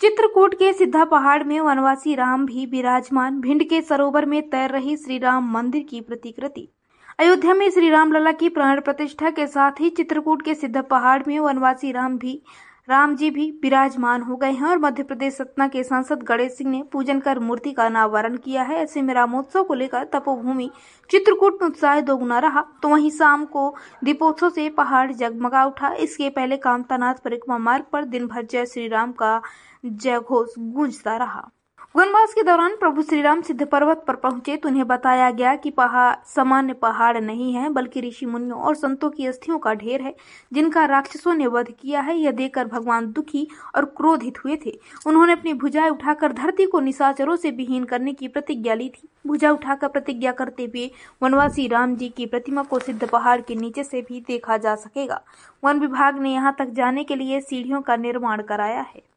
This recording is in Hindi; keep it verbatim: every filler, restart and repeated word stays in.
चित्रकूट के सिद्धा पहाड़ में वनवासी राम भी विराजमान। भिंड के सरोवर में तैर रही श्री राम मंदिर की प्रतिकृति। अयोध्या में श्री राम लला की प्राण प्रतिष्ठा के साथ ही चित्रकूट के सिद्धा पहाड़ में वनवासी राम भी राम जी भी विराजमान हो गए हैं और मध्य प्रदेश सतना के सांसद गणेश सिंह ने पूजन कर मूर्ति का अनावरण किया है। ऐसे में रामोत्सव को लेकर तपोभूमि चित्रकूट में उत्साह दोगुना रहा, तो वहीं शाम को दीपोत्सव से पहाड़ जगमगा उठा। इसके पहले कामतानाथ परिक्रमा मार्ग पर दिन भर जय श्री राम का जय घोष गूंजता रहा। वनवास के दौरान प्रभु श्री राम सिद्ध पर्वत पर पहुंचे तो उन्हें बताया गया कि पहाड़ सामान्य पहाड़ नहीं है, बल्कि ऋषि मुनियों और संतों की अस्थियों का ढेर है, जिनका राक्षसों ने वध किया है। यह देखकर भगवान दुखी और क्रोधित हुए थे। उन्होंने अपनी भुजाएं उठाकर धरती को निशाचरों से विहीन करने की प्रतिज्ञा ली थी। भुजा उठाकर प्रतिज्ञा करते हुए वनवासी राम जी की प्रतिमा को सिद्ध पहाड़ के नीचे से भी देखा जा सकेगा। वन विभाग ने यहाँ तक जाने के लिए सीढ़ियों का निर्माण कराया है।